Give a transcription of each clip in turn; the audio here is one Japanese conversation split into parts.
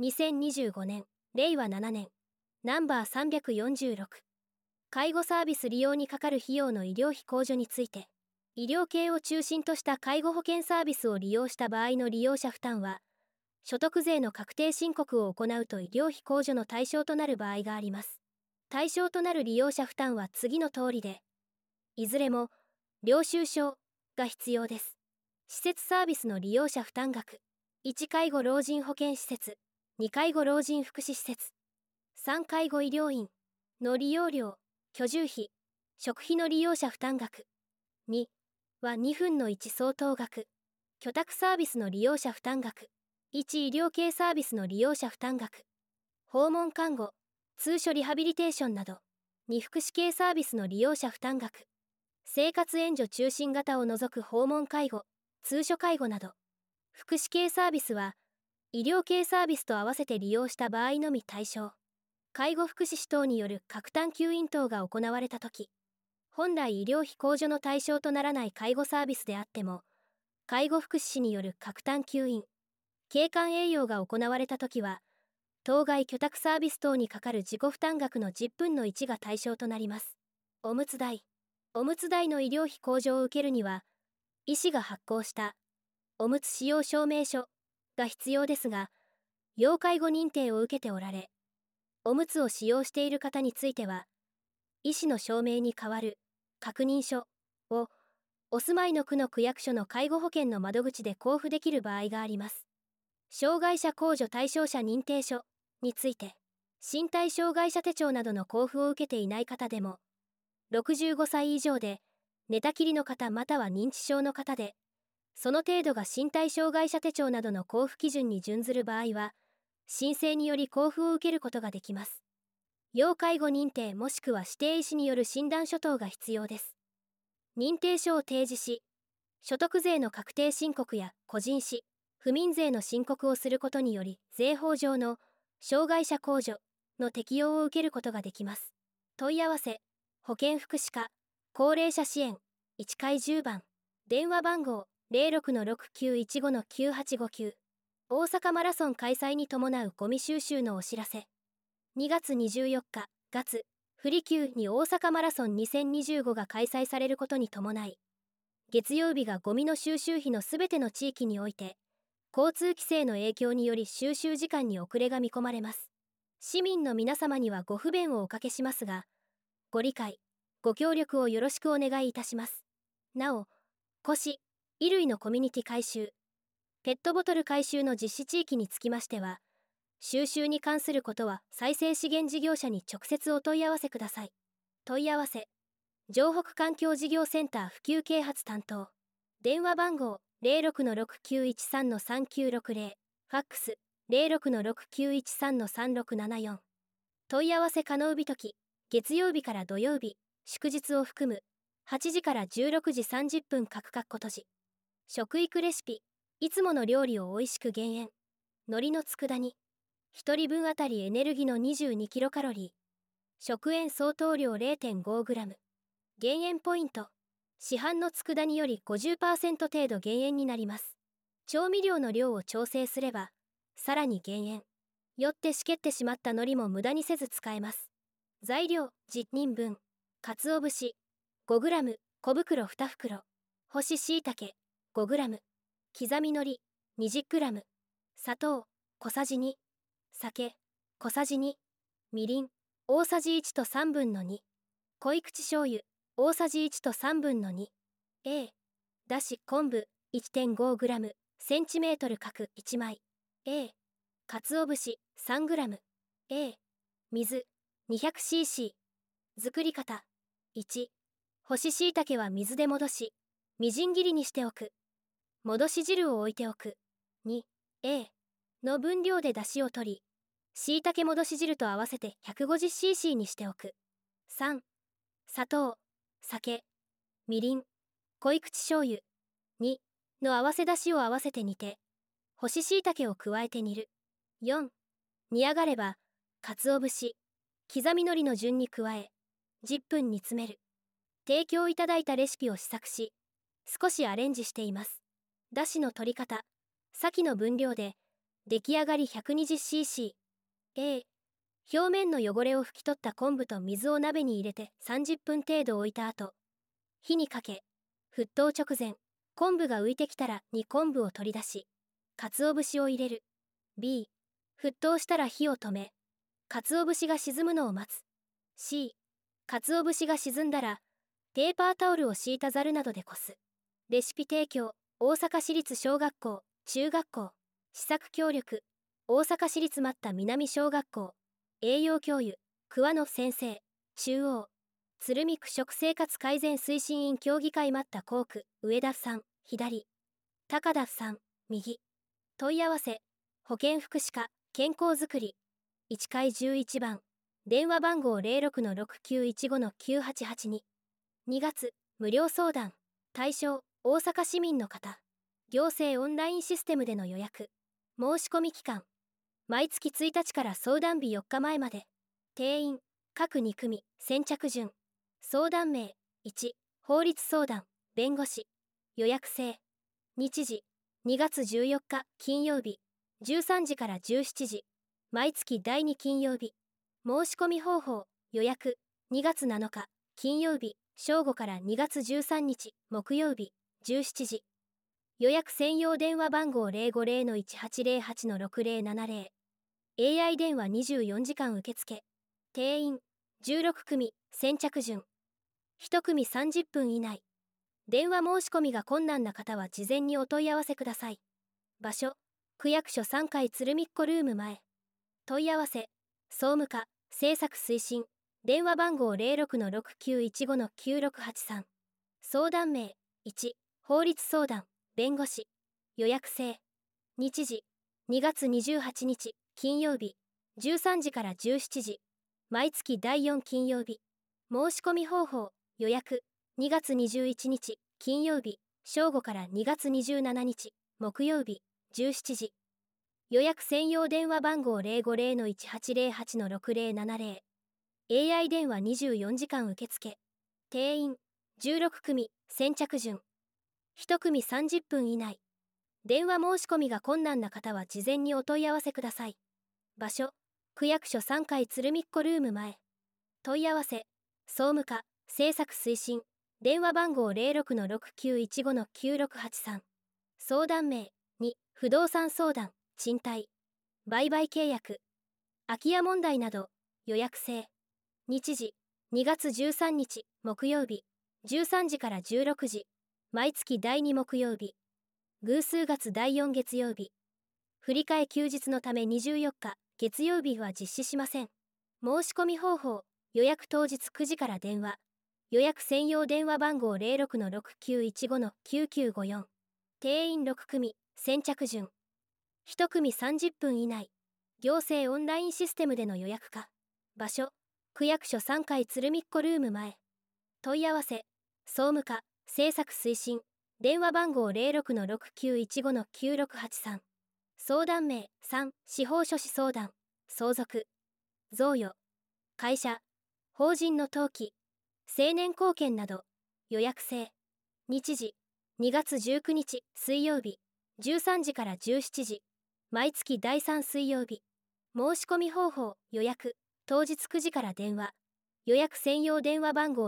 2025年、令和7年、ナンバー346。介護サービス利用にかかる費用の医療費控除について、医療系を中心とした介護保険サービスを利用した場合の利用者負担は、所得税の確定申告を行うと医療費控除の対象となる場合があります。対象となる利用者負担は次の通りで、いずれも、領収書が必要です。施設サービスの利用者負担額、1介護老人保健施設、2介護老人福祉施設、3介護医療院の利用料、居住費、食費の利用者負担額、2は2分の1相当額、居宅サービスの利用者負担額、1医療系サービスの利用者負担額、訪問看護、通所リハビリテーションなど、2福祉系サービスの利用者負担額、生活援助中心型を除く訪問介護、通所介護など、福祉系サービスは、医療系サービスと合わせて利用した場合のみ対象。介護福祉士等による各単吸引等が行われたとき、本来医療費控除の対象とならない介護サービスであっても、介護福祉士による各単吸引、経管栄養が行われたときは、当該居宅サービス等にかかる自己負担額の10分の1が対象となります。おむつ代。おむつ代の医療費控除を受けるには、医師が発行したおむつ使用証明書が必要ですが、要介護認定を受けておられ、おむつを使用している方については、医師の証明に代わる確認書をお住まいの区の区役所の介護保険の窓口で交付できる場合があります。障害者控除対象者認定書について、身体障害者手帳などの交付を受けていない方でも、65歳以上で寝たきりの方または認知症の方で、その程度が身体障害者手帳などの交付基準に準ずる場合は、申請により交付を受けることができます。要介護認定もしくは指定医師による診断書等が必要です。認定書を提示し、所得税の確定申告や個人死、不眠税の申告をすることにより、税法上の障害者控除の適用を受けることができます。問い合わせ、保健福祉課、高齢者支援、1階10番、電話番号06-6915-9859、大阪マラソン開催に伴うゴミ収集のお知らせ。2月24日、月、不利休に大阪マラソン2025が開催されることに伴い、月曜日がゴミの収集費のすべての地域において、交通規制の影響により収集時間に遅れが見込まれます。市民の皆様にはご不便をおかけしますが、ご理解、ご協力をよろしくお願いいたします。なお、古紙、衣類のコミュニティ回収、ペットボトル回収の実施地域につきましては、収集に関することは再生資源事業者に直接お問い合わせください。問い合わせ、城北環境事業センター普及啓発担当。電話番号06-6913-3960、ファックス06-6913-3674。問い合わせ可能日時、月曜日から土曜日、祝日を含む8時から16時30分各括弧閉じ。食育レシピ、いつもの料理を美味しく減塩。海苔の佃煮。1人分あたりエネルギーの22キロカロリー。食塩相当量 0.5g。減塩ポイント。市販の佃煮より 50% 程度減塩になります。調味料の量を調整すれば、さらに減塩。よってしけってしまった海苔も無駄にせず使えます。材料、10人分。鰹節、5g、小袋2袋。干し椎茸、5g。刻み海苔、20g。砂糖、小さじ2。酒、小さじ2。みりん、大さじ1と3分の2。濃い口醤油、大さじ1と3分の2。だし昆布、1.5g、センチメートル角1枚。鰹節、3g。水、200cc。作り方。1、干し椎茸は水で戻し、みじん切りにしておく。戻し汁を置いておく。2、の分量で出汁を取り、椎茸戻し汁と合わせて 150cc にしておく。3、砂糖、酒、みりん、濃い口醤油、2の合わせ出汁を合わせて煮て、干し椎茸を加えて煮る。4、煮上がれば、鰹節、刻み海苔の順に加え、10分煮詰める。提供いただいたレシピを試作し、少しアレンジしています。出汁の取り方、先の分量で、 出来上がり 120cc。 A、表面の汚れを拭き取った昆布と水を鍋に入れて30分程度置いた後、火にかけ、沸騰直前、昆布が浮いてきたら煮昆布を取り出し、鰹節を入れる。 B、沸騰したら火を止め、鰹節が沈むのを待つ。 C、鰹節が沈んだらペーパータオルを敷いたざるなどでこす。レシピ提供、大阪市立小学校中学校。試作協力、大阪市立松田南小学校。栄養教諭、桑野先生。中央、鶴見区食生活改善推進員協議会松田校区。上田さん左、高田さん右。問い合わせ、保健福祉課健康づくり1階11番、電話番号 06-6915-9882。 2月無料相談。対象、大阪市民の方。行政オンラインシステムでの予約。申し込み期間、毎月1日から相談日4日前まで。定員、各2組。先着順。相談名、1、法律相談、弁護士。予約制。日時、2月14日金曜日、13時から17時。毎月第2金曜日。申し込み方法、予約、2月7日金曜日、正午から2月13日木曜日、17時。予約専用電話番号 050-1808-6070。 AI 電話24時間受付。定員、16組。先着順。1組30分以内。電話申し込みが困難な方は事前にお問い合わせください。場所、区役所3階鶴見っ子ルーム前。問い合わせ、総務課、政策推進。電話番号 06-6915-9683。相談名、1、法律相談、弁護士。予約制。日時、2月28日金曜日、13時から17時。毎月第4金曜日。申し込み方法、予約、2月21日金曜日、正午から2月27日木曜日、17時。予約専用電話番号 050-1808-6070。 AI 電話24時間受付。定員、16組。先着順。1組30分以内。電話申し込みが困難な方は事前にお問い合わせください。場所、区役所3階鶴見っ子ルーム前。問い合わせ、総務課、政策推進。電話番号 06-6915-9683。相談名、2、不動産相談、賃貸、売買契約、空き家問題など。予約制。日時、2月13日木曜日、13時から16時。毎月第2木曜日。偶数月第4月曜日。振り替え休日のため24日月曜日は実施しません。申し込み方法、予約当日9時から電話。予約専用電話番号 06-6915-9954。定員6組。先着順。1組30分以内。行政オンラインシステムでの予約か。場所、区役所3階鶴見っ子ルーム前。問い合わせ、総務課、政策推進。電話番号 06-6915-9683。相談名、3、司法書士相談、相続、贈与、会社、法人の登記、成年後見など。予約制。日時、2月19日水曜日、13時から17時。毎月第3水曜日。申し込み方法、予約、当日9時から電話。予約専用電話番号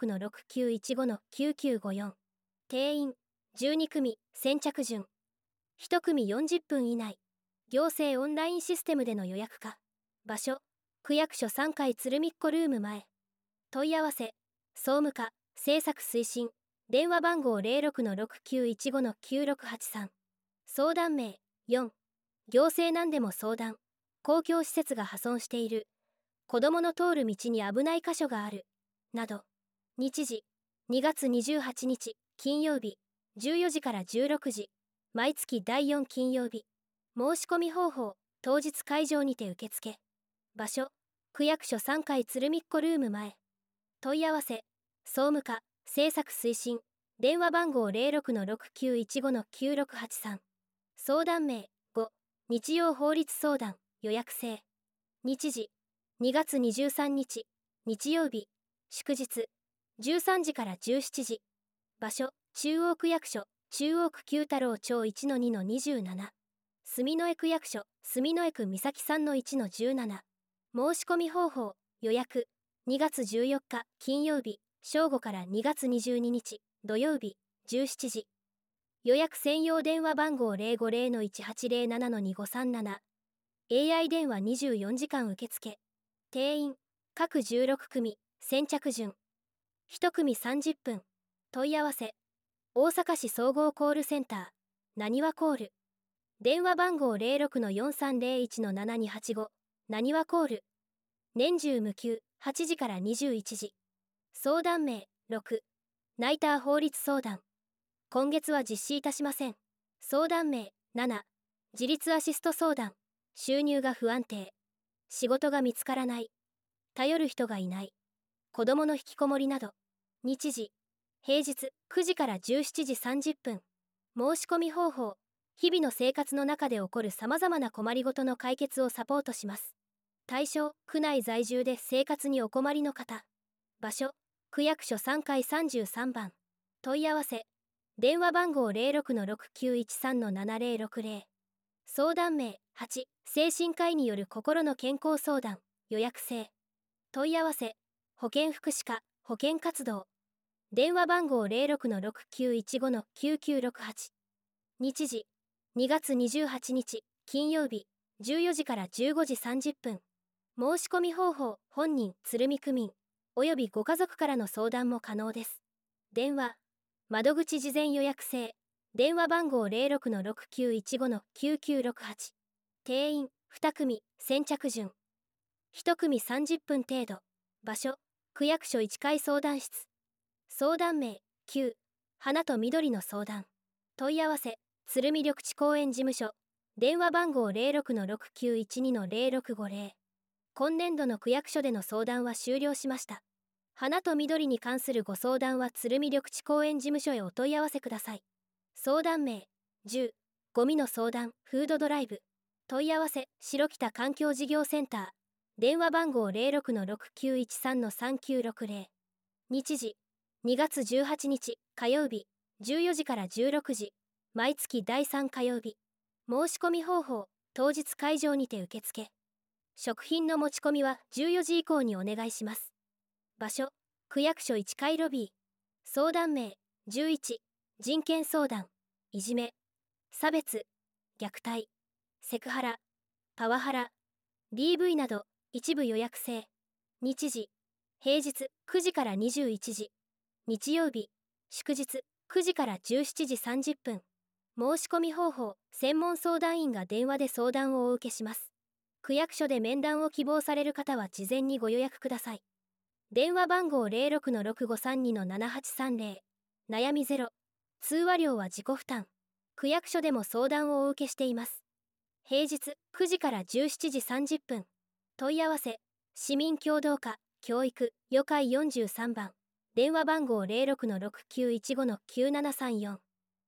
06-6915-9954。定員、12組。先着順。1組40分以内。行政オンラインシステムでの予約か。場所、区役所3階鶴見っ子ルーム前。問い合わせ、総務課、政策推進。電話番号 06-6915-9683。相談名、4、行政なんでも相談。公共施設が破損している。子供の通る道に危ない箇所がある。など。日時、2月28日金曜日、14時から16時。毎月第4金曜日。申し込み方法、当日会場にて受付。場所、区役所3階鶴見っ子ルーム前。問い合わせ、総務課、政策推進。電話番号 06-6915-9683。相談名、5、日曜法律相談、予約制。日時、2月23日日曜日、祝日、13時から17時。場所、中央区役所、中央区九太郎町 1-2-27。 住之江区役所、住之江区三崎3-1-17。申し込み方法、予約。2月14日、金曜日、正午から2月22日、土曜日、17時。予約専用電話番号 050-1807-2537。AI 電話24時間受付。定員、各16組、先着順。1組30分。問い合わせ。大阪市総合コールセンター、なにわコール。電話番号 06-4301-7285、なにわコール。年中無休、8時から21時。相談名、6。ナイター法律相談。今月は実施いたしません。相談名、7。自立アシスト相談。収入が不安定。仕事が見つからない。頼る人がいない。子供の引きこもりなど。日時。平日9時から17時30分。申し込み方法。日々の生活の中で起こる様々な困りごとの解決をサポートします。対象、区内在住で生活にお困りの方。場所、区役所3階33番。問い合わせ。電話番号 06-6913-7060。相談名、8。精神科医による心の健康相談。予約制。問い合わせ。保健福祉課、保健活動。電話番号 06-6915-9968。日時。2月28日、金曜日、14時から15時30分。申し込み方法、本人、鶴見区民、およびご家族からの相談も可能です。電話、窓口事前予約制。電話番号 06-6915-9968。定員、2組、先着順。1組30分程度。場所、区役所1階相談室。相談名、9。花と緑の相談。問い合わせ。鶴見緑地公園事務所。電話番号 06-6912-0650。今年度の区役所での相談は終了しました。花と緑に関するご相談は鶴見緑地公園事務所へお問い合わせください。相談名、10。ゴミの相談、フードドライブ。問い合わせ、白北環境事業センター。電話番号 06-6913-3960。日時、2月18日、火曜日、14時から16時。毎月第3火曜日。申し込み方法、当日会場にて受付。食品の持ち込みは14時以降にお願いします。場所、区役所1階ロビー。相談名、11。人権相談、いじめ、差別、虐待、セクハラ、パワハラ、DV など、一部予約制。日時、平日9時から21時。日曜日、祝日9時から17時30分。申し込み方法、専門相談員が電話で相談をお受けします。区役所で面談を希望される方は事前にご予約ください。電話番号 06-6532-7830。悩みゼロ。通話料は自己負担。区役所でも相談をお受けしています。平日9時から17時30分。問い合わせ、市民協働課、教育、予会43番。電話番号 06-6915-9734。